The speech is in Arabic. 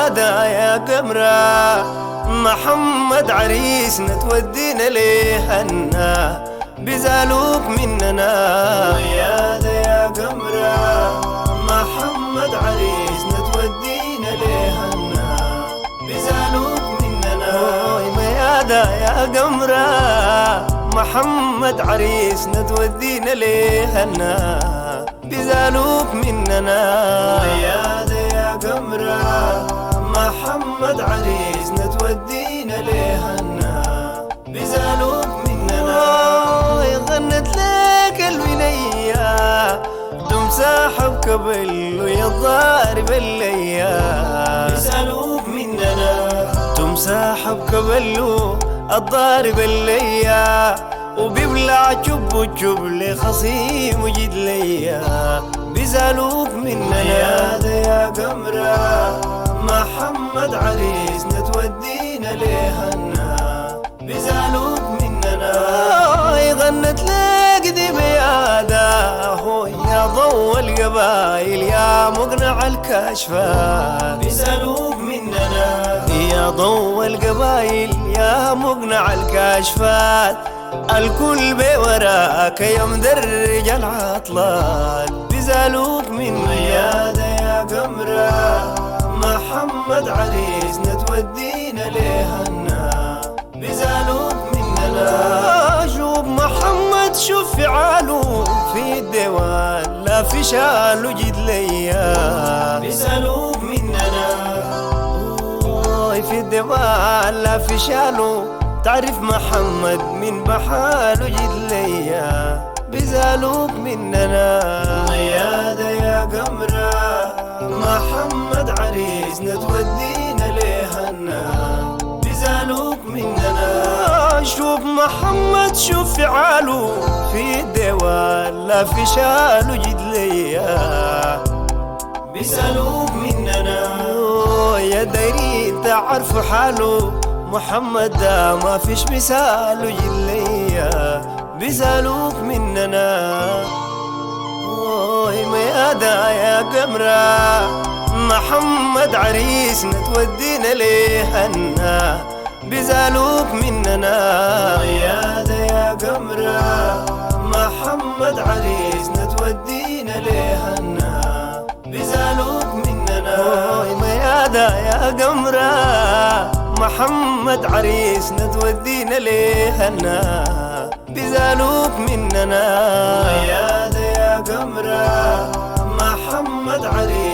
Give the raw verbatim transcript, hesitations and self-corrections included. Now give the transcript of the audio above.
ميادة يا قمرة، محمد عريسنا تودينا ليهنا، بزالوك مننا. ميادة يا قمرة، محمد عريسنا تودينا ليهنا، بزالوك مننا. ميادة يا قمرة، محمد عريسنا تودينا ليهنا، بزالوك مننا. ميادة يا قمرة، محمد عريسنا تودينا ليهنا، بزالوك مننا. غنت لك الولية تمساحب قبل ويا الضارب الليا، بزالوك مننا. تمساحب قبل الضارب الليا، وبيبلع جب وجب لخصيم وجد ليا، بزالوك مننا. ميادة يا قمرة، محمد عريسنا تودينا ليهنا، بزالوك مننا. غنت لك دي ميادة هو يا ضو القبايل يا مقنع الكشفات، بزالوك مننا. يا ضو القبايل يا مقنع الكشفات، الكل بوراك يا مدرج العطلان، بزالوك مننا. ميادة يا قمرة، محمد عريسنا تودينا ليهنا، بزالوك مننا. شوف محمد شوف فعاله في الديوان، لا في شاله جد ليا، بزالوك مننا. في الديوان لا في شاله، تعرف محمد من بحاله جد ليا، بزالوك مننا. ميادة يا قمرة، محمد عريسنا تودينا ليهنا، بزالوك مننا. شوف محمد شوف فعاله في الديوان، لا في شاله جد ليا، بزالوك مننا. يا دايرين تعرفوا حاله، محمد ده ما فيش مثاله جد ليا، بزالوك مننا. ميادة يا قمرة، محمد عريسنا تودينا ليهنا، بزالوك مننا. ميادة يا قمرة، محمد عريسنا تودينا ليهنا، بزالوك مننا. ميادة يا قمرة، محمد عريسنا تودينا ليهنا، بزالوك مننا. ميادة يا قمرة، محمد عريسنا